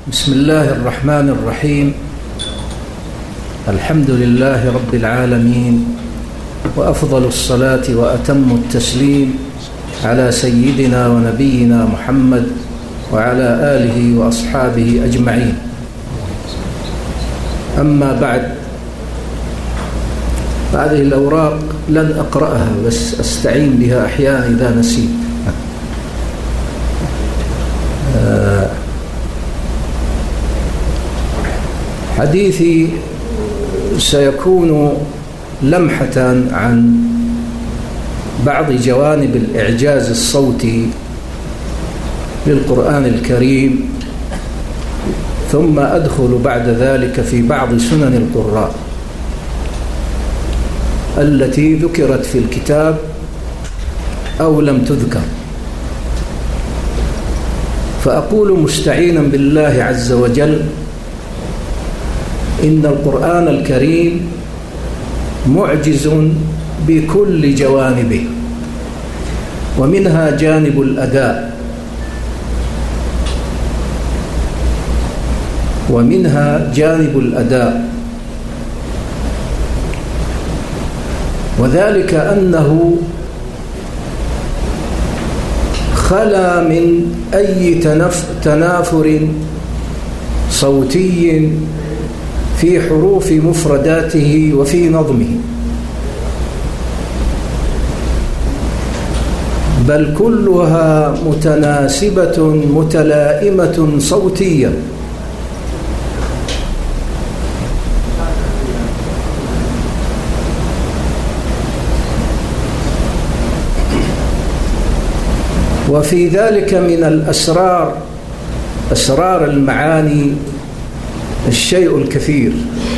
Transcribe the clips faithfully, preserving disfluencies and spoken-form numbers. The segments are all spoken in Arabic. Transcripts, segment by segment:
بسم الله الرحمن الرحيم. الحمد لله رب العالمين، وأفضل الصلاة وأتم التسليم على سيدنا ونبينا محمد وعلى آله وأصحابه أجمعين. أما بعد، هذه الأوراق لن أقرأها، بس أستعين بها أحيانا إذا نسيت. حديثي سيكون لمحة عن بعض جوانب الإعجاز الصوتي للقرآن الكريم، ثم أدخل بعد ذلك في بعض سنن القراء التي ذكرت في الكتاب أو لم تذكر. فأقول مستعينا بالله عز وجل: إن القرآن الكريم معجز بكل جوانبه، ومنها جانب الأداء، ومنها جانب الأداء وذلك أنه خلا من أي تنافر صوتي في حروف مفرداته وفي نظمه، بل كلها متناسبة متلائمة صوتيا. وفي ذلك من الأسرار، أسرار المعاني، الشيء الكثير.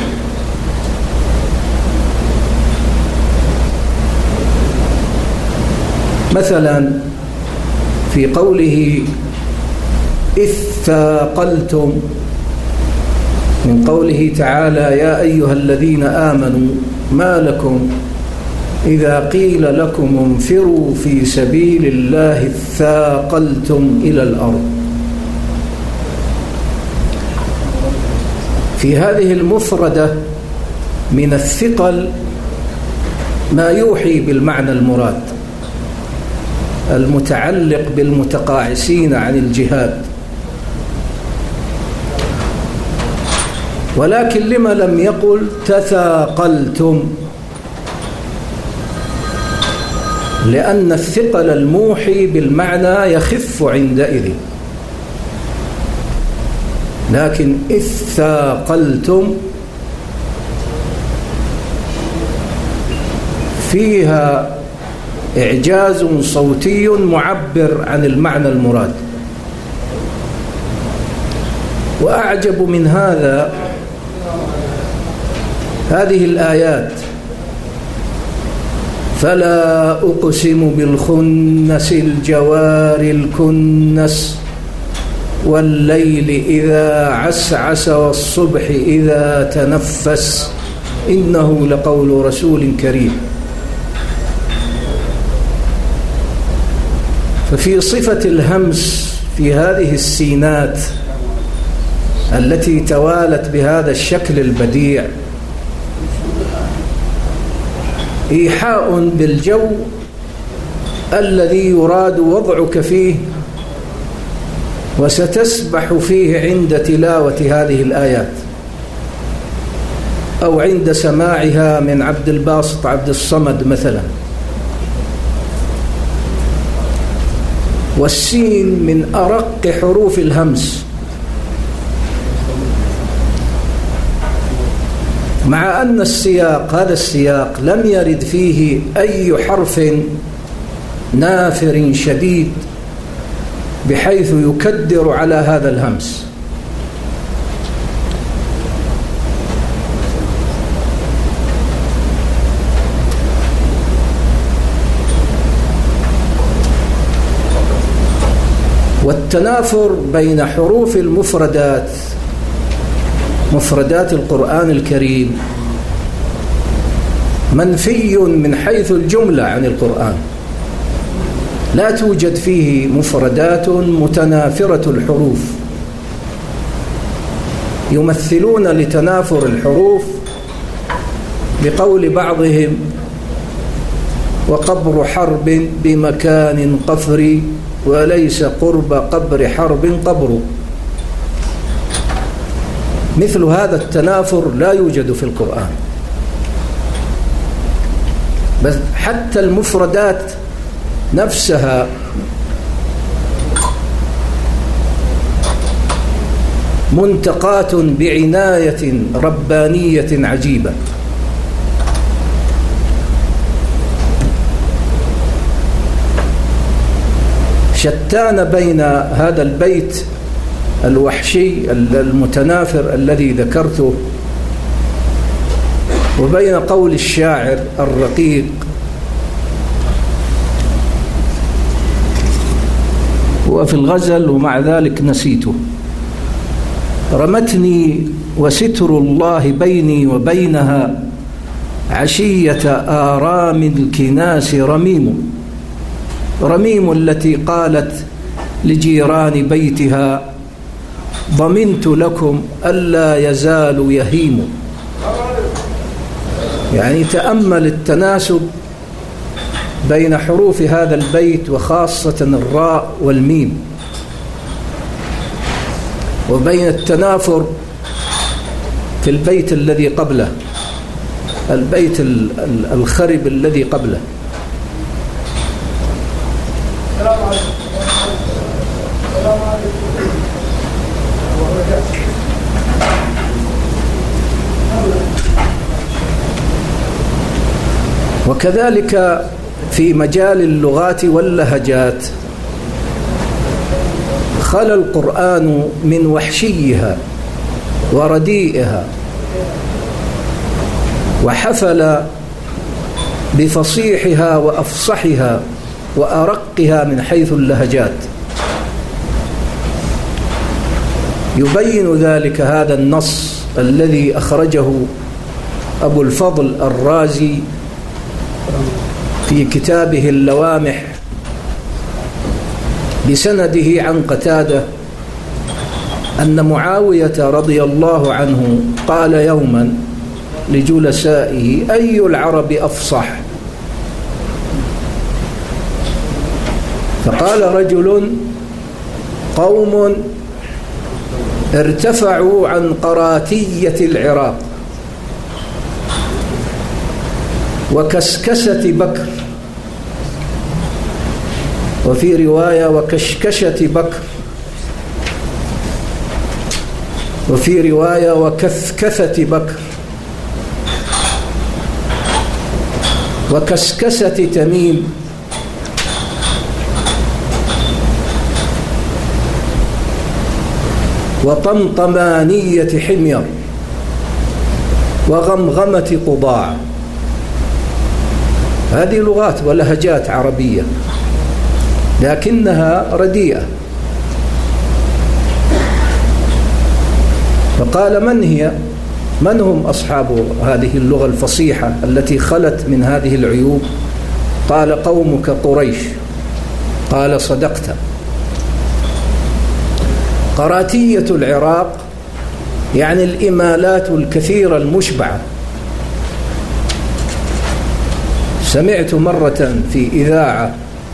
مثلا في قوله إذ ثاقلتم، من قوله تعالى: يا أيها الذين آمنوا ما لكم إذا قيل لكم انفروا في سبيل الله ثاقلتم إلى الأرض. في هذه المفردة من الثقل ما يوحي بالمعنى المراد المتعلق بالمتقاعسين عن الجهاد، ولكن لما لم يقل تثاقلتم؟ لأن الثقل الموحي بالمعنى يخف عندئذ، لكن إذ ثاقلتم فيها إعجاز صوتي معبر عن المعنى المراد. وأعجب من هذا هذه الآيات: فلا أقسم بالخنس الجوار الكنس والليل إذا عسعس والصبح إذا تنفس إنه لقول رسول كريم. ففي صفة الهمس في هذه السينات التي توالت بهذا الشكل البديع إيحاء بالجو الذي يراد وضعك فيه وستسبح فيه عند تلاوة هذه الآيات، أو عند سماعها من عبد الباسط عبد الصمد مثلا. والسين من أرق حروف الهمس، مع أن السياق هذا السياق لم يرد فيه أي حرف نافر شديد بحيث يكدر على هذا الهمس. والتنافر بين حروف المفردات، مفردات القرآن الكريم، منفي من حيث الجملة عن القرآن. لا توجد فيه مفردات متنافرة الحروف، يمثلون لتنافر الحروف بقول بعضهم: وقبر حرب بمكان قفري وليس قرب قبر حرب قبر. مثل هذا التنافر لا يوجد في القرآن، بس حتى المفردات نفسها منتقاة بعناية ربانية عجيبة. شتان بين هذا البيت الوحشي المتنافر الذي ذكرته وبين قول الشاعر الرقيق: وفي الغزل ومع ذلك نسيته. رمتني وستر الله بيني وبينها عشية آرام الكناس رميم. رميم التي قالت لجيران بيتها: ضمنت لكم ألا يزال يهيم. يعني تأمل التناسب بين حروف هذا البيت وخاصة الراء والميم، وبين التنافر في البيت الذي قبله، البيت الخرب الذي قبله. وكذلك في مجال اللغات واللهجات خلى القرآن من وحشيها ورديئها، وحفل بفصيحها وأفصحها وأرقها من حيث اللهجات. يبين ذلك هذا النص الذي أخرجه أبو الفضل الرازي في كتابه اللوامح بسنده عن قتادة أن معاوية رضي الله عنه قال يوما لجلسائه: أي العرب أفصح؟ فقال رجل: قوم ارتفعوا عن قراتية العراق وكسكسة بكر، وفي رواية وكشكشة بكر، وفي رواية وكثكثة بكر، وكسكسة تميم، وطمطمانية حمير، وغمغمة قضاع. هذه لغات ولهجات عربية لكنها رديئة. فقال: من هي؟ من هم أصحاب هذه اللغة الفصيحة التي خلت من هذه العيوب؟ قال: قومك قريش. قال: صدقت. قراتية العراق يعني الإمالات الكثيرة المشبعة. سمعت مرة في إذاعة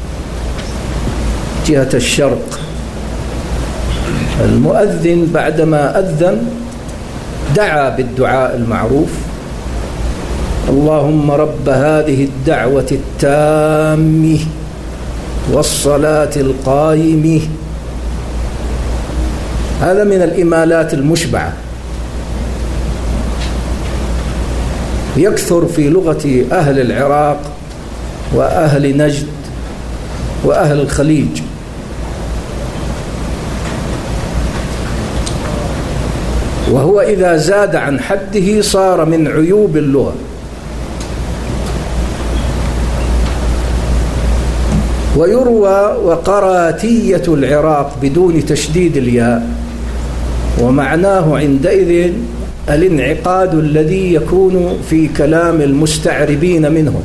جهة الشرق المؤذن بعدما أذن دعا بالدعاء المعروف: اللهم رب هذه الدعوة التامة والصلاة القائمة. هذا من الإمالات المشبعة، يكثر في لغة أهل العراق وأهل نجد وأهل الخليج. وهو إذا زاد عن حده صار من عيوب اللغة. ويروى وقراتية العراق بدون تشديد الياء، ومعناه عندئذ الانعقاد الذي يكون في كلام المستعربين منهم.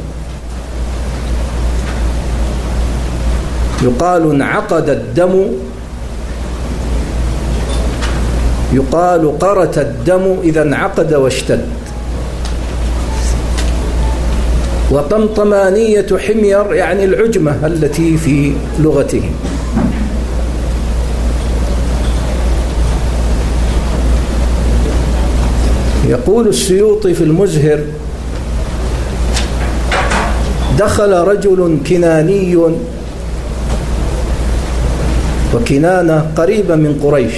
يقال انعقد الدم يقال قرت الدم إذا انعقد واشتد. وطمطمانية حمير يعني العجمة التي في لغتهم. يقول السيوطي في المزهر: دخل رجل كناني، وكنانة قريبة من قريش،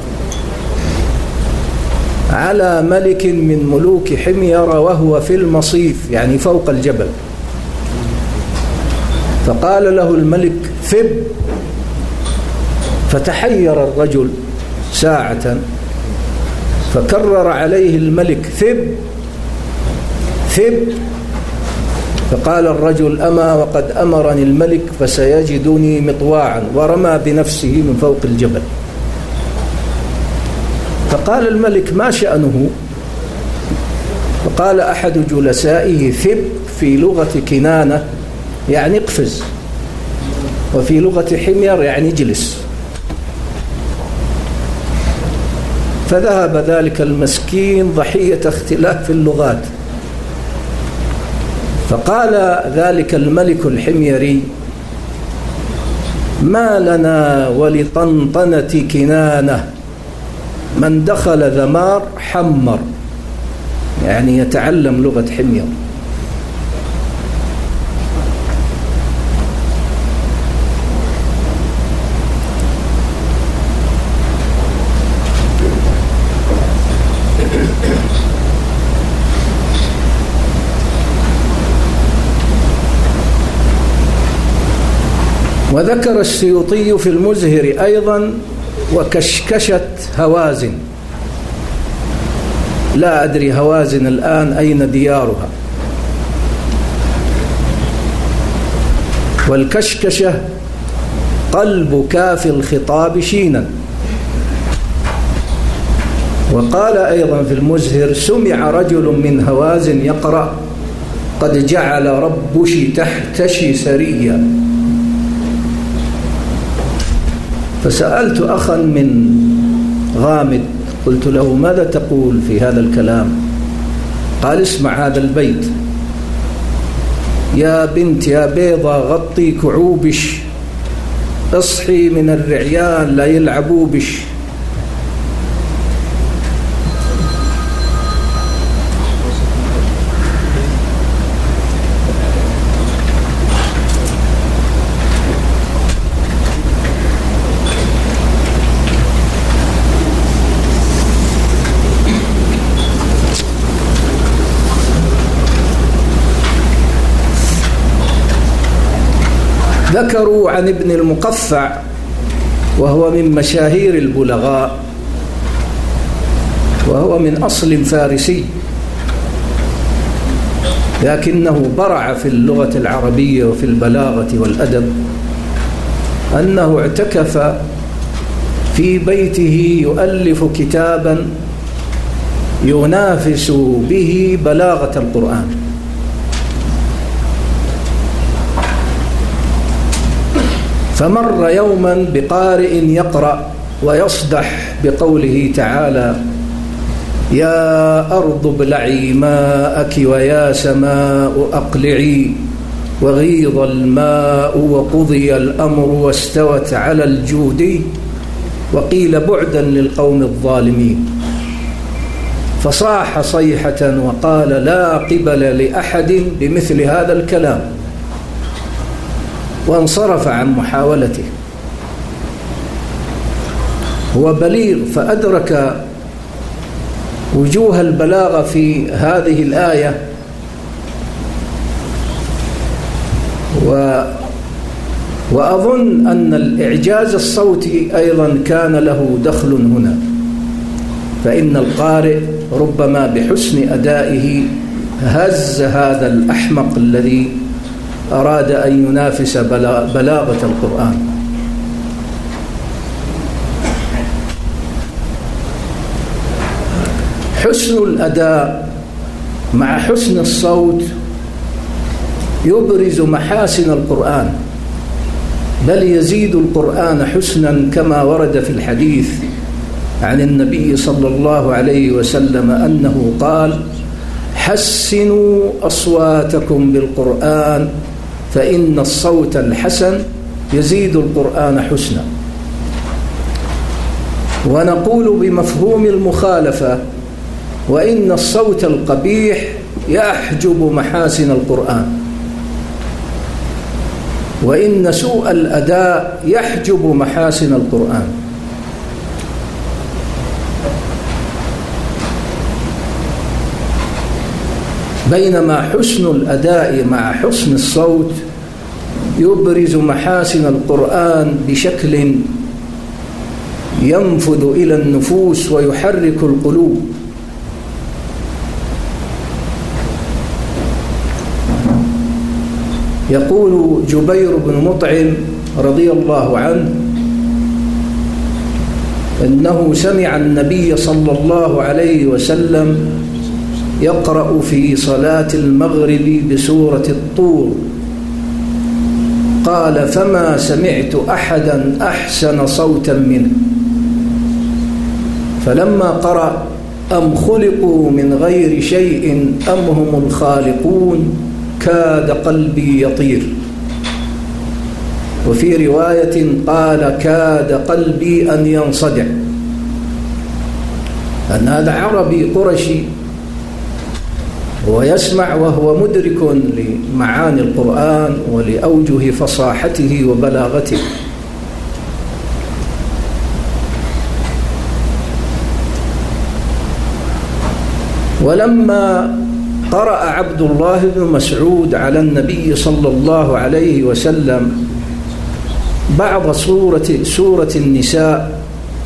على ملك من ملوك حمير وهو في المصيف يعني فوق الجبل، فقال له الملك: ثب. فتحير الرجل ساعة، فكرر عليه الملك: ثب ثب. فقال الرجل: أما وقد أمرني الملك فسيجدني مطواعا، ورمى بنفسه من فوق الجبل. فقال الملك: ما شأنه؟ فقال أحد جلسائه: ثب في لغة كنانة يعني اقفز، وفي لغة حمير يعني اجلس. فذهب ذلك المسكين ضحية اختلاف اللغات. فقال ذلك الملك الحميري: ما لنا ولطنطنة كنانة، من دخل ذمار حمر، يعني يتعلم لغة حمير. وذكر السيوطي في المزهر أيضا: وكشكشت هوازن. لا أدري هوازن الآن أين ديارها. والكشكشة قلب كاف الخطاب شينا. وقال أيضا في المزهر: سمع رجل من هوازن يقرأ: قد جعل ربش تحتشي سريا. فسألت أخا من غامد، قلت له: ماذا تقول في هذا الكلام؟ قال: اسمع هذا البيت: يا بنت يا بيضة غطي كعوبش، اصحي من الرعيان لا يلعبوا بش. ذكروا عن ابن المقفع وهو من مشاهير البلغاء، وهو من أصل فارسي، لكنه برع في اللغة العربية وفي البلاغة والأدب، أنه اعتكف في بيته يؤلف كتابا ينافس به بلاغة القرآن. فمر يوما بقارئ يقرأ ويصدح بقوله تعالى: يا أرض ابلعي ماءك ويا سماء أقلعي، وغيض الماء وقضي الأمر واستوت على الجودي، وقيل بعدا للقوم الظالمين. فصاح صيحة وقال: لا قبل لأحد بمثل هذا الكلام، وانصرف عن محاولته. هو بليغ، فأدرك وجوه البلاغة في هذه الآية، و وأظن أن الإعجاز الصوتي أيضا كان له دخل هنا، فإن القارئ ربما بحسن أدائه هز هذا الأحمق الذي أراد أن ينافس بلاغة القرآن. حسن الأداء مع حسن الصوت يبرز محاسن القرآن، بل يزيد القرآن حسنا، كما ورد في الحديث: عن النبي صلى الله عليه وسلم أنه قال: حسنوا أصواتكم بالقرآن فإن الصوت الحسن يزيد القرآن حسنا. ونقول بمفهوم المخالفة: وإن الصوت القبيح يحجب محاسن القرآن، وإن سوء الأداء يحجب محاسن القرآن. بينما حسن الأداء مع حسن الصوت يبرز محاسن القرآن بشكل ينفذ إلى النفوس ويحرك القلوب. يقول جبير بن مطعم رضي الله عنه إنه سمع النبي صلى الله عليه وسلم يقرأ في صلاة المغرب بسورة الطور، قال: فما سمعت أحدا أحسن صوتا منه. فلما قرأ: أم خلقوا من غير شيء أم هم الخالقون، كاد قلبي يطير. وفي رواية قال: كاد قلبي أن ينصدع. أن هذا عربي قرشي ويسمع وهو مدرك لمعاني القرآن ولأوجه فصاحته وبلاغته. ولما قرأ عبد الله بن مسعود على النبي صلى الله عليه وسلم بعض سورة, سورة النساء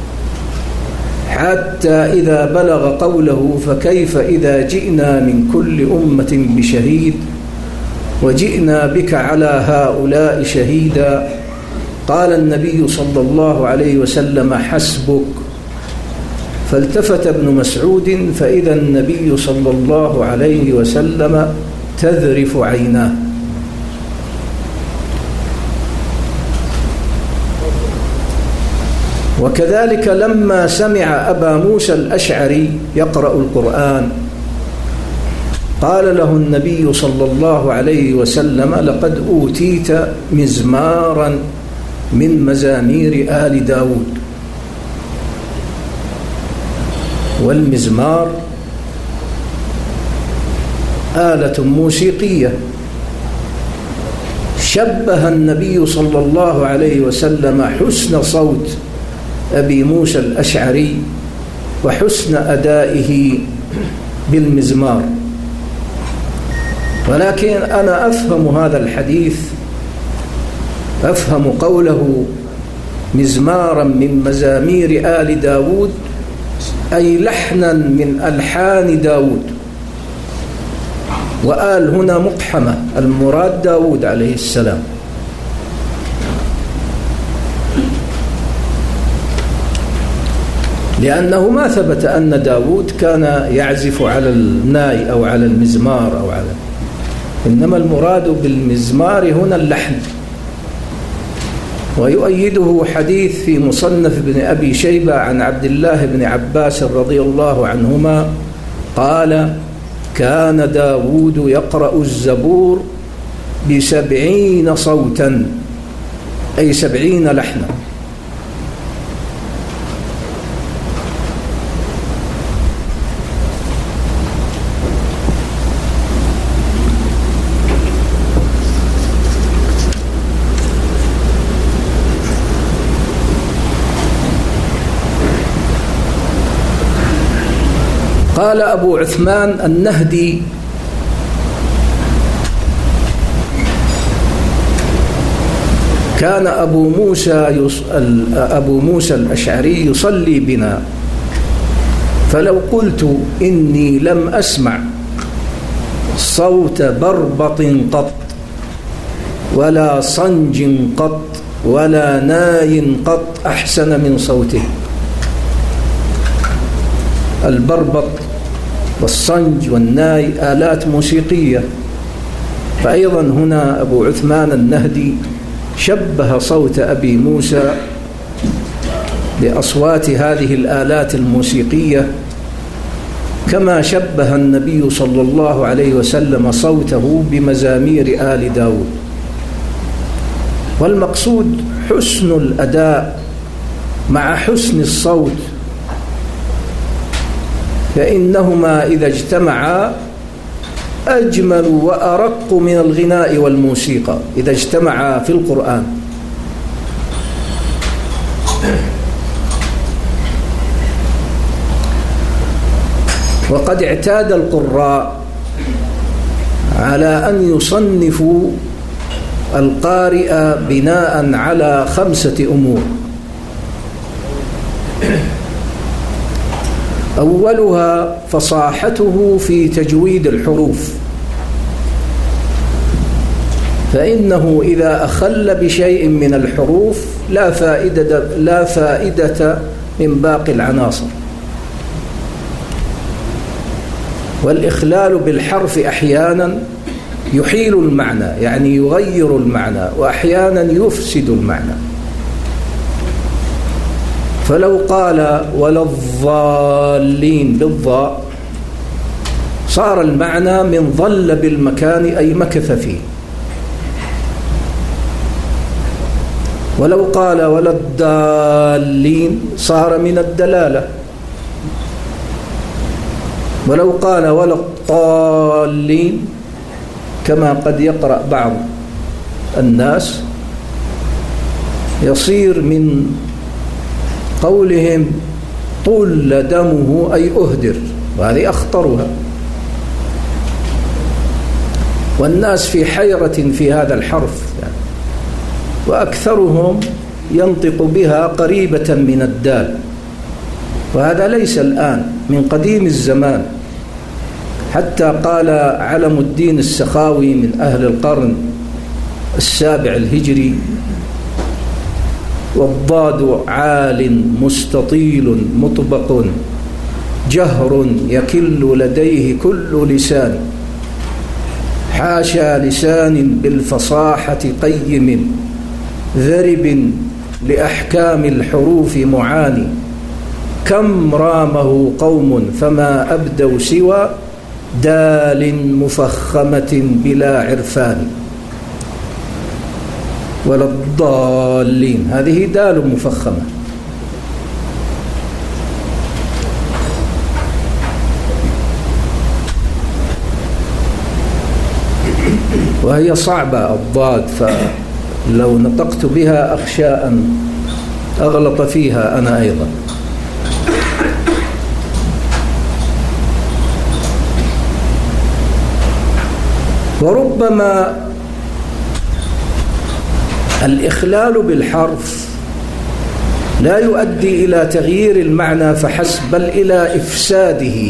حتى إذا بلغ قوله: فكيف إذا جئنا من كل أمة بشهيد وجئنا بك على هؤلاء شهيدا، قال النبي صلى الله عليه وسلم: حسبك. فالتفت ابن مسعود فإذا النبي صلى الله عليه وسلم تذرف عيناه. وكذلك لما سمع أبا موسى الأشعري يقرأ القرآن قال له النبي صلى الله عليه وسلم: لقد أوتيت مزمارا من مزامير آل داود. والمزمار آلة موسيقية شبه النبي صلى الله عليه وسلم حسن صوت أبي موسى الأشعري وحسن أدائه بالمزمار. ولكن أنا أفهم هذا الحديث، أفهم قوله مزمارا من مزامير آل داود أي لحنا من ألحان داود، وآل هنا مقحمة، المراد داود عليه السلام. لأنه ما ثبت أن داود كان يعزف على الناي أو على المزمار أو على، إنما المراد بالمزمار هنا اللحن. ويؤيده حديث في مصنف ابن أبي شيبة عن عبد الله بن عباس رضي الله عنهما قال: كان داود يقرأ الزبور بسبعين صوتا، أي سبعين لحنا. قال أبو عثمان النهدي: كان أبو موسى يص... أبو موسى الأشعري يصلي بنا، فلو قلت إني لم أسمع صوت بربط قط ولا صنج قط ولا ناي قط أحسن من صوته. البربط والصنج والناي آلات موسيقية، فأيضا هنا أبو عثمان النهدي شبه صوت أبي موسى لأصوات هذه الآلات الموسيقية، كما شبه النبي صلى الله عليه وسلم صوته بمزامير آل داود. والمقصود حسن الأداء مع حسن الصوت، فإنهما إذا اجتمعا أجمل وأرق من الغناء والموسيقى إذا اجتمعا في القرآن. وقد اعتاد القراء على أن يصنفوا القارئ بناء على خمسة أمور: أولها فصاحته في تجويد الحروف، فإنه إذا أخل بشيء من الحروف لا فائدة, لا فائدة من باقي العناصر. والإخلال بالحرف أحيانا يحيل المعنى، يعني يغير المعنى، وأحيانا يفسد المعنى. فلو قال ولا الضالين بالضاء صار المعنى من ضل بالمكان أي مكث فيه. ولو قال ولا الضالين صار من الدلالة. ولو قال ولا الضالين كما قد يقرأ بعض الناس يصير من قولهم طل دمه أي أهدر، وهذه أخطرها. والناس في حيرة في هذا الحرف يعني، وأكثرهم ينطق بها قريبة من الدال، وهذا ليس الآن، من قديم الزمان. حتى قال علم الدين السخاوي من أهل القرن السابع الهجري: والضاد عال مستطيل مطبق جهر يكل لديه كل لسان، حاشا لسان بالفصاحة قيم ذرب لأحكام الحروف معاني، كم رامه قوم فما أبدوا سوى دال مفخمة بلا عرفان. ولا الضالين هذه دال مفخمة. وهي صعبة الضاد، فلو نطقت بها أخشى أن أغلط فيها أنا أيضا. وربما الإخلال بالحرف لا يؤدي إلى تغيير المعنى فحسب، بل إلى إفساده.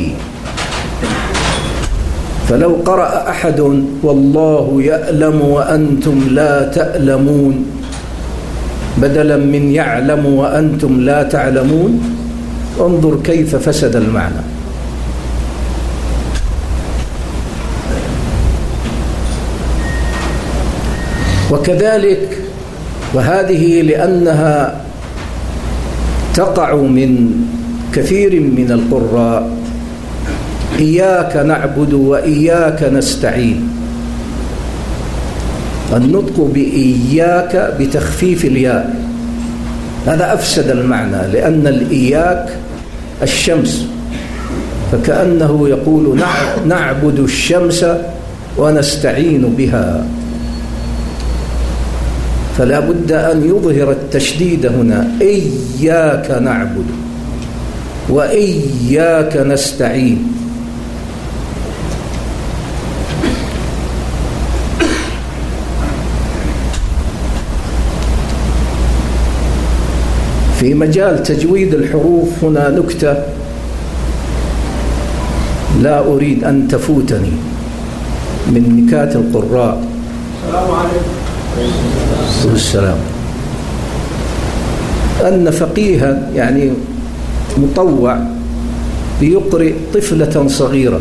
فلو قرأ أحد والله يألم وأنتم لا تألمون بدلا من يعلم وأنتم لا تعلمون، انظر كيف فسد المعنى. وكذلك، وهذه لأنها تقع من كثير من القراء: إياك نعبد وإياك نستعين. النطق بإياك بتخفيف الياء هذا أفسد المعنى، لأن الإياك الشمس، فكأنه يقول نعبد الشمس ونستعين بها. فلا بد أن يظهر التشديد هنا: إياك نعبد وإياك نستعين. في مجال تجويد الحروف هنا نكتة لا أريد أن تفوتني من نكات القراء. السلام عليكم. السلام. أن فقيها يعني مطوع بيقرئ طفلة صغيرة،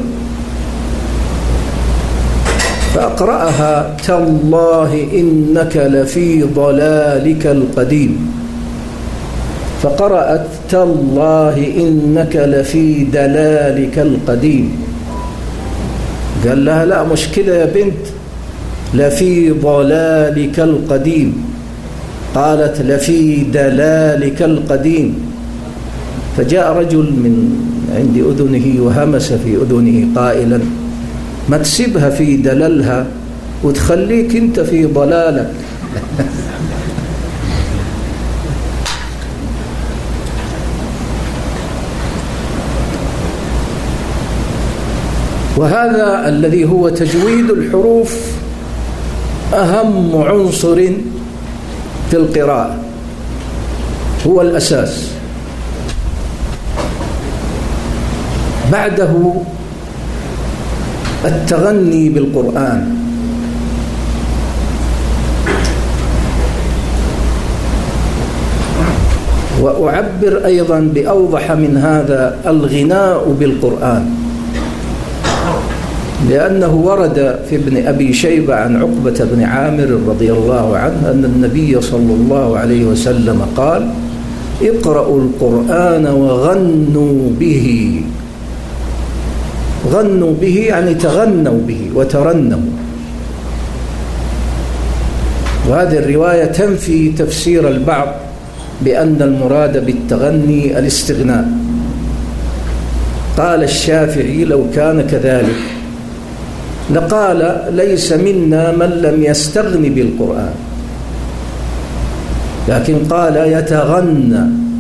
فأقرأها: تالله إنك لفي ضلالك القديم. فقرأت تالله إنك لفي دلالك القديم. قال لها لا مش كده يا بنت، لفي ضلالك القديم. قالت لفي دلالك القديم. فجاء رجل من عند أذنه وهمس في أذنه قائلا ما تسيبها في دلالها وتخليك انت في ضلالك. وهذا الذي هو تجويد الحروف أهم عنصر في القراءة، هو الأساس. بعده التغني بالقرآن. وأعبر أيضا بأوضح من هذا الغناء بالقرآن، لأنه ورد في ابن أبي شيبة عن عقبة بن عامر رضي الله عنه أن النبي صلى الله عليه وسلم قال اقرأوا القرآن وغنوا به. غنوا به يعني تغنوا به وترنموا. وهذه الرواية تنفي تفسير البعض بأن المراد بالتغني الاستغناء. قال الشافعي لو كان كذلك لقال ليس منا من لم يستغن بالقرآن، لكن قال يتغنى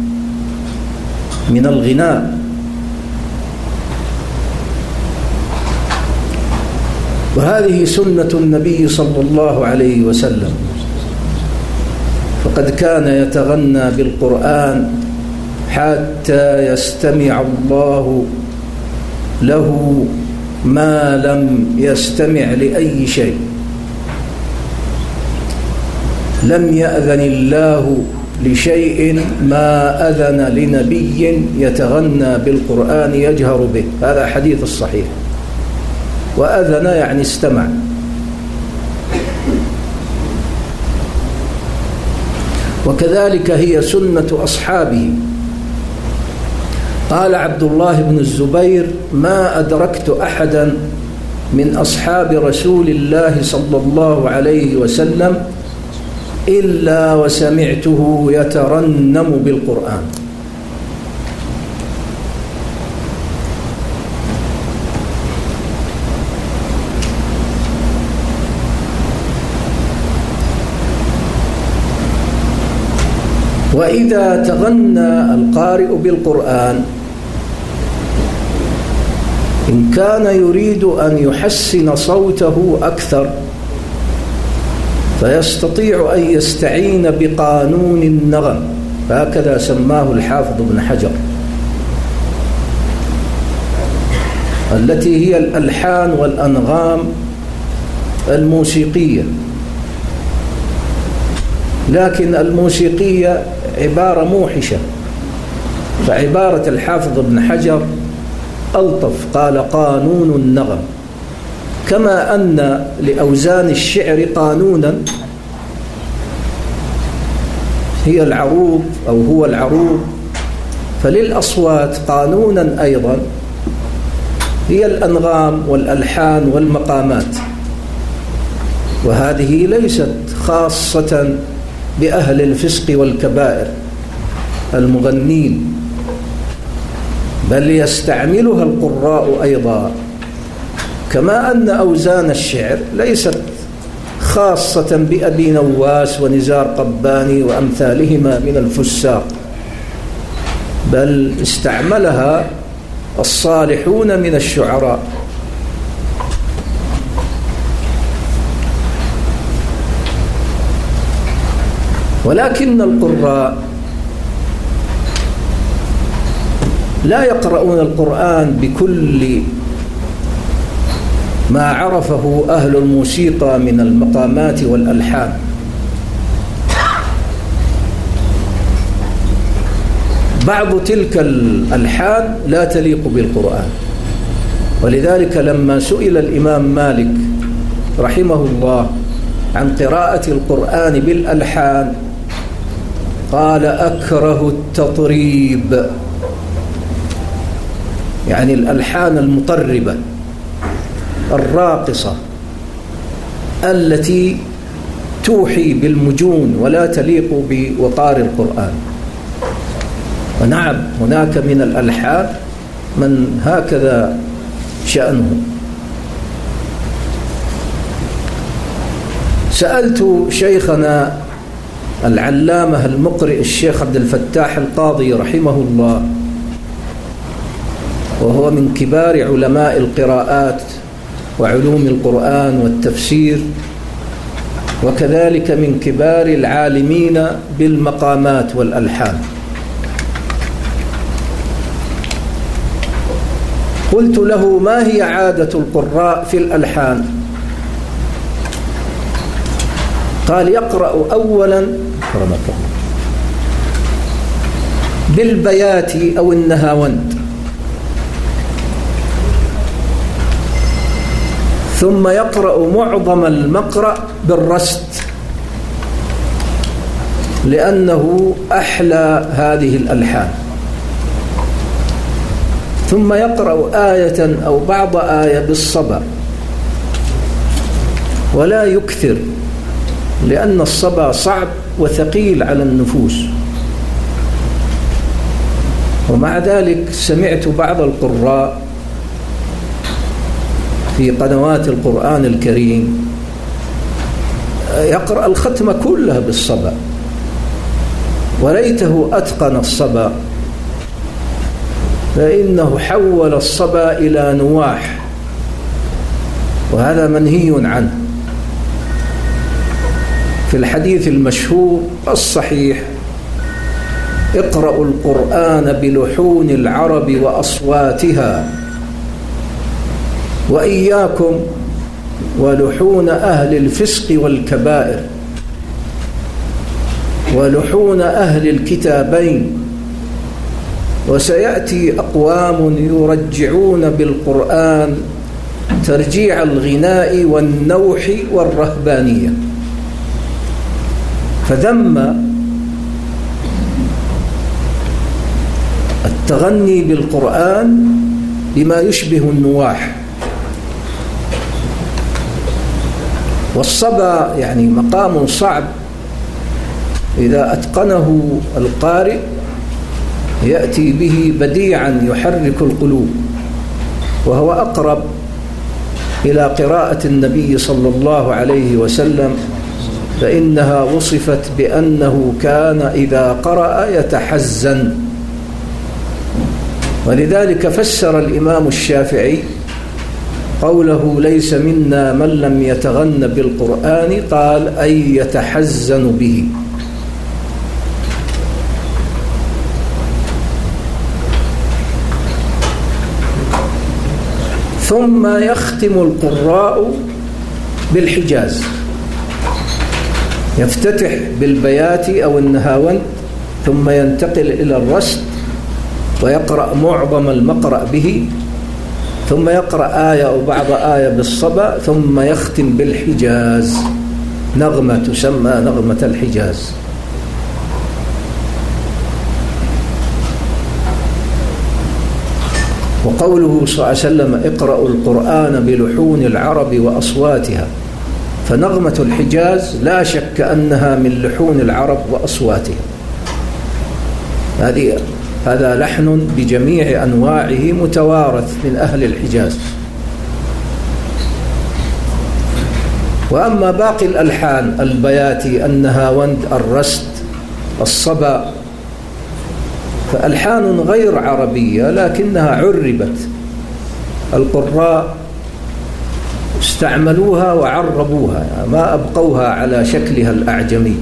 من الغناء. وهذه سنة النبي صلى الله عليه وسلم، فقد كان يتغنى بالقرآن حتى يستمع الله له ما لم يستمع لأي شيء. لم يأذن الله لشيء ما أذن لنبي يتغنى بالقرآن يجهر به. هذا حديث الصحيح. وأذن يعني استمع. وكذلك هي سنة أصحابه. قال عبد الله بن الزبير ما أدركت أحدا من أصحاب رسول الله صلى الله عليه وسلم إلا وسمعته يترنم بالقرآن. وإذا تغنى القارئ بالقرآن إن كان يريد أن يحسن صوته أكثر فيستطيع أن يستعين بقانون النغم، هكذا سماه الحافظ ابن حجر، التي هي الألحان والأنغام الموسيقية. لكن الموسيقية عبارة موحشة، فعبارة الحافظ ابن حجر ألطف، قال قانون النغم. كما أن لأوزان الشعر قانونا هي العروض أو هو العروض، فللأصوات قانونا أيضا هي الأنغام والألحان والمقامات. وهذه ليست خاصة بأهل الفسق والكبائر المغنين، بل يستعملها القراء أيضا. كما أن أوزان الشعر ليست خاصة بأبي نواس ونزار قباني وأمثالهما من الفساق، بل استعملها الصالحون من الشعراء. ولكن القراء لا يقرؤون القرآن بكل ما عرفه أهل الموسيقى من المقامات والألحان، بعض تلك الألحان لا تليق بالقرآن. ولذلك لما سئل الإمام مالك رحمه الله عن قراءة القرآن بالألحان قال أكره التطريب، يعني الألحان المطربة الراقصة التي توحي بالمجون ولا تليق بوقار القرآن. ونعم هناك من الألحان من هكذا شأنه. سألت شيخنا العلامة المقرئ الشيخ عبد الفتاح القاضي رحمه الله، وهو من كبار علماء القراءات وعلوم القرآن والتفسير، وكذلك من كبار العالمين بالمقامات والألحان. قلت له: ما هي عادة القراء في الألحان؟ قال: يقرأ أولا بالبيات أو النهاوند، ثم يقرأ معظم المقرأ بالرست لأنه أحلى هذه الألحان، ثم يقرأ آية أو بعض آية بالصبا ولا يكثر، لأن الصبا صعب وثقيل على النفوس. ومع ذلك سمعت بعض القراء في قنوات القرآن الكريم يقرأ الختمة كلها بالصبا، وليته أتقن الصبا، فإنه حول الصبا إلى نواح، وهذا منهي عنه. في الحديث المشهور الصحيح: اقرأوا القرآن بلحون العرب وأصواتها، وإياكم ولحون أهل الفسق والكبائر، ولحون أهل الكتابين، وسيأتي أقوام يرجعون بالقرآن ترجيع الغناء والنوح والرهبانية. فذم التغني بالقرآن بما يشبه النواح. والصبا يعني مقام صعب، إذا أتقنه القارئ يأتي به بديعا يحرك القلوب، وهو أقرب إلى قراءة النبي صلى الله عليه وسلم، فإنها وصفت بأنه كان إذا قرأ يتحزن. ولذلك فسر الإمام الشافعي قوله: ليس منا من لم يتغن بالقرآن، قال: أي يتحزن به. ثم يختم القراء بالحجاز، يفتتح بالبيات أو النهاوند، ثم ينتقل إلى الرست ويقرأ معظم المقرأ به، ثم يقرأ آية أو بعض آية بالصبا، ثم يختم بالحجاز، نغمة تسمى نغمة الحجاز. وقوله صلى الله عليه وسلم: اقرأوا القرآن بلحون العرب وأصواتها، فنغمة الحجاز لا شك أنها من لحون العرب وأصواتها. هذه هذا لحن بجميع أنواعه متوارث من أهل الحجاز. وأما باقي الألحان: البياتي، النهاوند، الرست، الصبا، فألحان غير عربية لكنها عربت، القراء استعملوها وعربوها، يعني ما أبقوها على شكلها الأعجمي.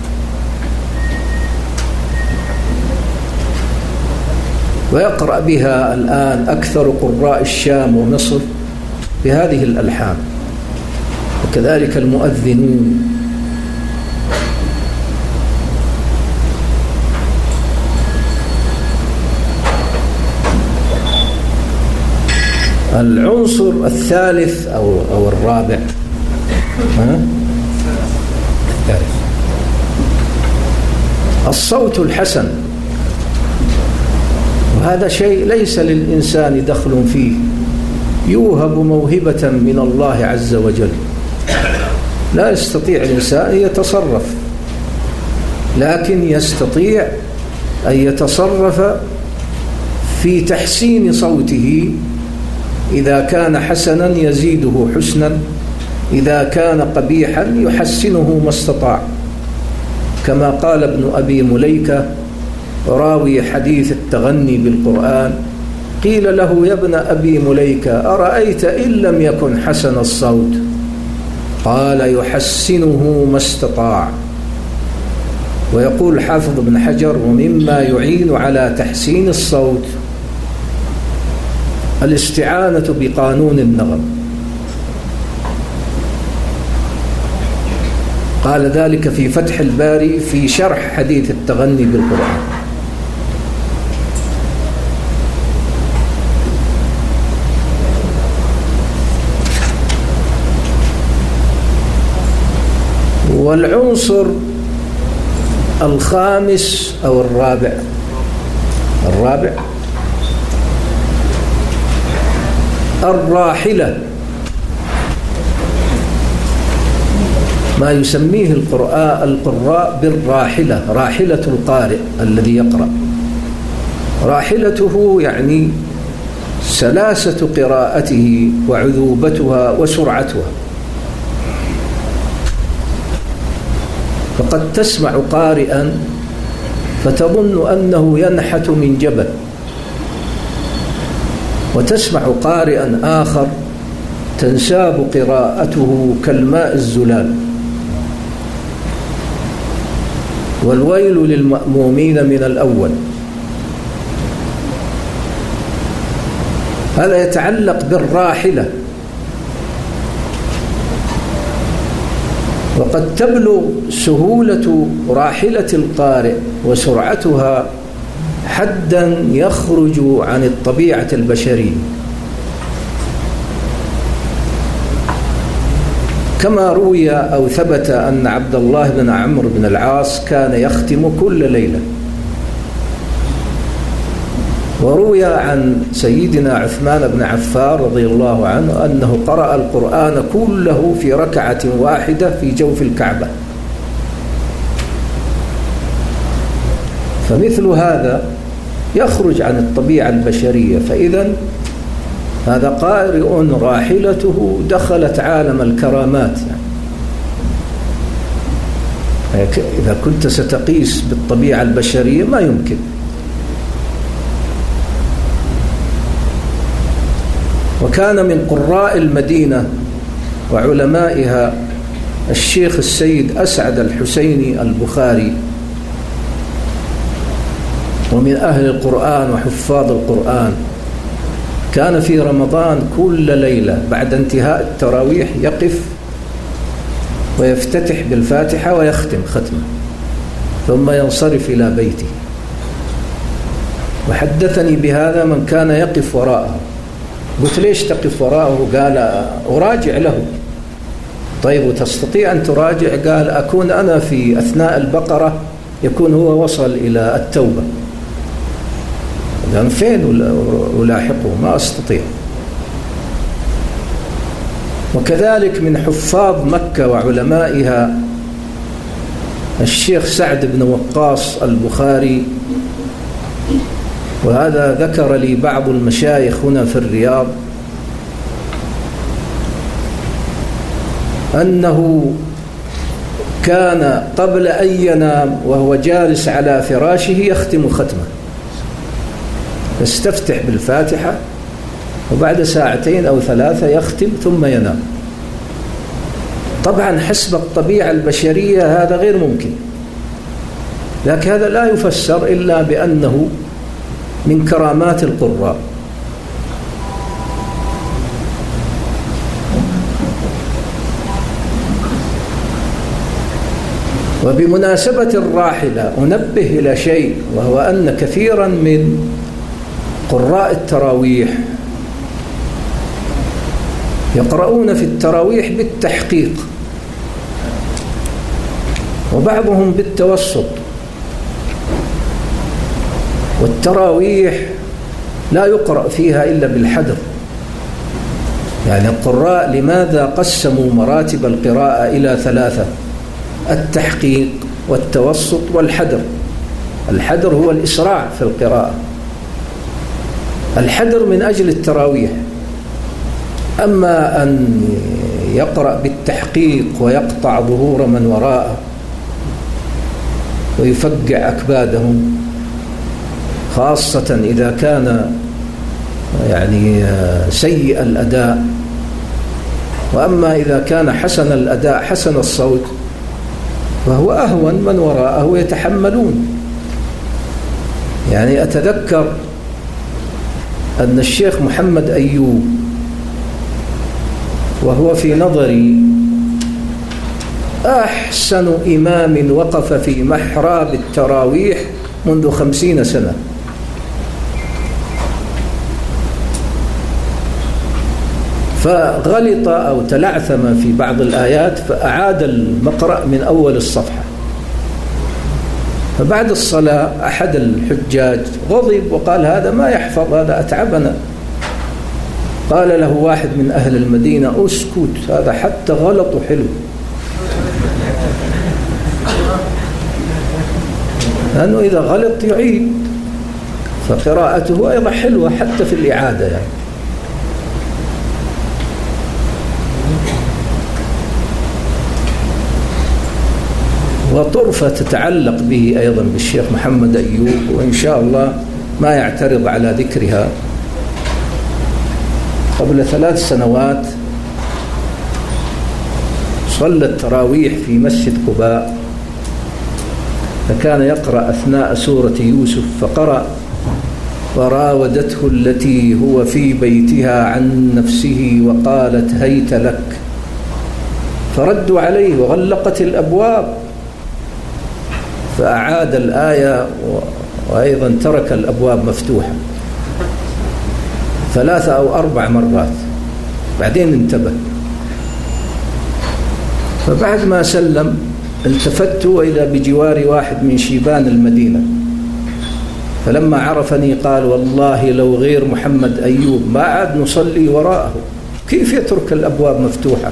ويقرأ بها الآن أكثر قراء الشام ومصر بهذه الألحان، وكذلك المؤذنون. العنصر الثالث أو أو الرابع، ها؟ الصوت الحسن، وهذا شيء ليس للإنسان دخل فيه، يوهب موهبة من الله عز وجل، لا يستطيع الإنسان أن يتصرف، لكن يستطيع أن يتصرف في تحسين صوته، إذا كان حسنا يزيده حسنا، إذا كان قبيحا يحسنه ما استطاع، كما قال ابن أبي مليكة راوي حديث التغني بالقرآن، قيل له: يا ابن أبي مليكة، أرأيت إن لم يكن حسن الصوت؟ قال: يحسنه ما استطاع. ويقول حافظ بن حجر: ومما يعين على تحسين الصوت الاستعانة بقانون النغم. قال ذلك في فتح الباري في شرح حديث التغني بالقرآن. والعنصر الخامس أو الرابع الرابع الراحلة، ما يسميه القراء القراء بالراحلة، راحلة القارئ الذي يقرأ. راحلته يعني سلاسة قراءته وعذوبتها وسرعتها. فقد تسمع قارئا فتظن أنه ينحت من جبل، وتسمع قارئا آخر تنساب قراءته كالماء الزلال. والويل للمأمومين من الأول. هذا يتعلق بالراحلة. وقد تبلغ سهولة راحلة القارئ وسرعتها حدا يخرج عن الطبيعة البشرية، كما روي أو ثبت أن عبد الله بن عمرو بن العاص كان يختم كل ليلة. وروي عن سيدنا عثمان بن عفان رضي الله عنه أنه قرأ القرآن كله في ركعة واحدة في جوف الكعبة. فمثل هذا يخرج عن الطبيعة البشرية. فإذا هذا قارئ راحلته دخلت عالم الكرامات. يعني إذا كنت ستقيس بالطبيعة البشرية ما يمكن. وكان من قراء المدينة وعلمائها الشيخ السيد أسعد الحسيني البخاري، ومن أهل القرآن وحفاظ القرآن. كان في رمضان كل ليلة بعد انتهاء التراويح يقف ويفتتح بالفاتحة ويختم ختمة، ثم ينصرف إلى بيته. وحدثني بهذا من كان يقف وراءه. قلت: ليش تقف وراءه؟ قال: أراجع له. طيب، وتستطيع أن تراجع؟ قال: أكون أنا في أثناء البقرة يكون هو وصل إلى التوبة، قال: فين ألاحقه؟ ما أستطيع. وكذلك من حفاظ مكة وعلمائها الشيخ سعد بن وقاص البخاري. وهذا ذكر لي بعض المشايخ هنا في الرياض أنه كان قبل أن ينام وهو جالس على فراشه يختم ختمة، يستفتح بالفاتحة وبعد ساعتين أو ثلاثة يختم ثم ينام. طبعا حسب الطبيعة البشرية هذا غير ممكن، لكن هذا لا يفسر إلا بأنه من كرامات القراء. وبمناسبة الراحلة أنبه إلى شيء، وهو أن كثيرا من قراء التراويح يقرؤون في التراويح بالتحقيق، وبعضهم بالتوسط، والتراويح لا يقرأ فيها إلا بالحدر. يعني القراء لماذا قسموا مراتب القراءة إلى ثلاثة؟ التحقيق والتوسط والحدر. الحدر هو الإسراع في القراءة. الحدر من أجل التراويح. أما أن يقرأ بالتحقيق ويقطع ظهور من وراءه ويفقع أكبادهم، خاصة إذا كان يعني سيء الأداء. وأما إذا كان حسن الأداء حسن الصوت فهو أهون من وراءه يتحملون. يعني أتذكر أن الشيخ محمد أيوب، وهو في نظري أحسن إمام وقف في محراب التراويح منذ خمسين سنة، فغلط أو تلعثم في بعض الآيات فأعاد المقرأ من أول الصفحة. فبعد الصلاة أحد الحجاج غضب وقال هذا ما يحفظ، هذا أتعبنا. قال له واحد من أهل المدينة أسكت، هذا حتى غلط حلو، لأنه إذا غلط يعيد، فقراءته أيضا حلوة حتى في الإعادة. يعني وطرفة تتعلق به أيضا بالشيخ محمد أيوب، وإن شاء الله ما يعترض على ذكرها. قبل ثلاث سنوات صلى التراويح في مسجد قباء، فكان يقرأ أثناء سورة يوسف فقرأ وراودته التي هو في بيتها عن نفسه وقالت هيت لك، فردوا عليه وغلقت الأبواب، فأعاد الآية وأيضا ترك الأبواب مفتوحة ثلاثة أو أربع مرات، بعدين انتبه. فبعد ما سلم التفت وإذا بجواري واحد من شيبان المدينة، فلما عرفني قال والله لو غير محمد أيوب ما عاد نصلي وراءه، كيف يترك الأبواب مفتوحة؟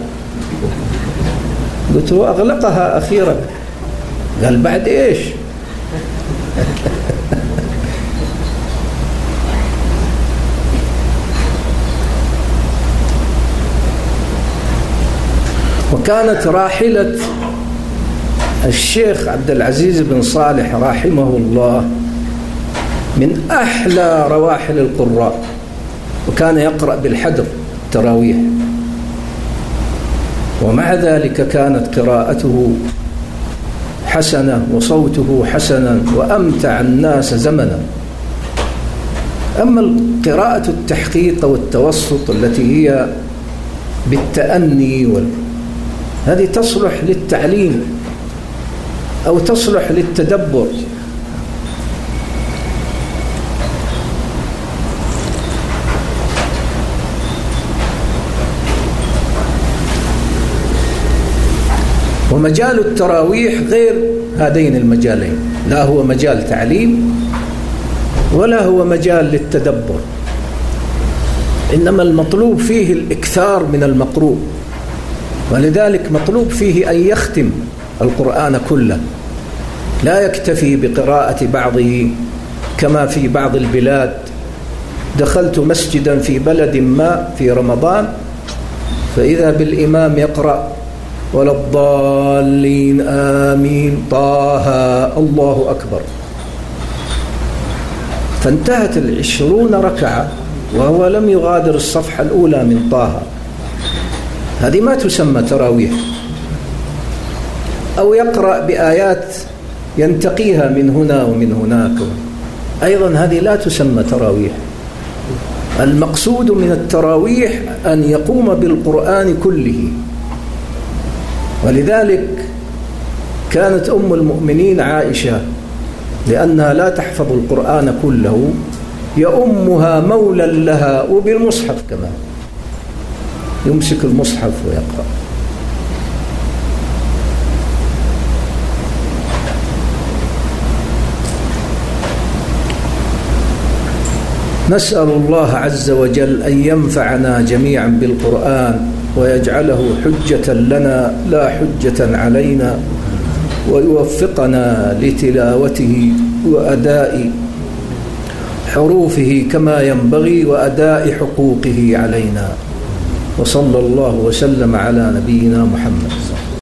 قلت له أغلقها أخيرا. قال بعد إيش؟ وكانت راحلة الشيخ عبد العزيز بن صالح رحمه الله من أحلى رواحل القراء، وكان يقرأ بالحدر التراويح، ومع ذلك كانت قراءته حسنة وصوته حسنا وأمتع الناس زمنا. أما قراءة التحقيق والتوسط التي هي بالتأني وال... هذه تصلح للتعليم أو تصلح للتدبر. ومجال التراويح غير هذين المجالين، لا هو مجال تعليم ولا هو مجال للتدبر، إنما المطلوب فيه الإكثار من المقروء، ولذلك مطلوب فيه أن يختم القرآن كله، لا يكتفي بقراءة بعضه كما في بعض البلاد. دخلت مسجدا في بلد ما في رمضان فإذا بالإمام يقرأ ولا الضالين آمين طه الله أكبر، فانتهت العشرون ركعة وهو لم يغادر الصفحة الأولى من طه. هذه ما تسمى تراويح. أو يقرأ بآيات ينتقيها من هنا ومن هناك، أيضا هذه لا تسمى تراويح. المقصود من التراويح أن يقوم بالقرآن كله. ولذلك كانت أم المؤمنين عائشة لأنها لا تحفظ القرآن كله يؤمها مولى لها وبالمصحف كمان، يمسك المصحف ويقرأ. نسأل الله عز وجل أن ينفعنا جميعا بالقرآن ويجعله حجة لنا لا حجة علينا، ويوفقنا لتلاوته وأداء حروفه كما ينبغي وأداء حقوقه علينا. وصلى الله وسلم على نبينا محمد.